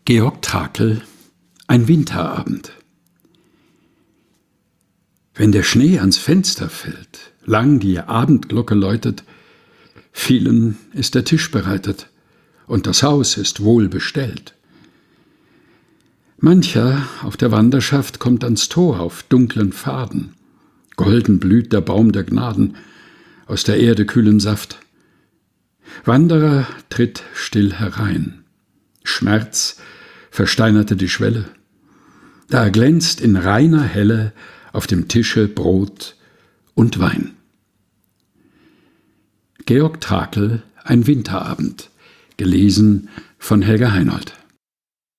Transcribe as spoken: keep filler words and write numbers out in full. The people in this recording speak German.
Georg Trakl, ein Winterabend. Wenn der Schnee ans Fenster fällt, lang die Abendglocke läutet, vielen ist der Tisch bereitet und das Haus ist wohl bestellt. Mancher auf der Wanderschaft kommt ans Tor auf dunklen Pfaden, golden blüht der Baum der Gnaden, aus der Erde kühlen Saft. Wanderer tritt still herein, Schmerz versteinerte die Schwelle, da glänzt in reiner Helle auf dem Tische Brot und Wein. Georg Trakl, ein Winterabend, gelesen von Helga Heinold.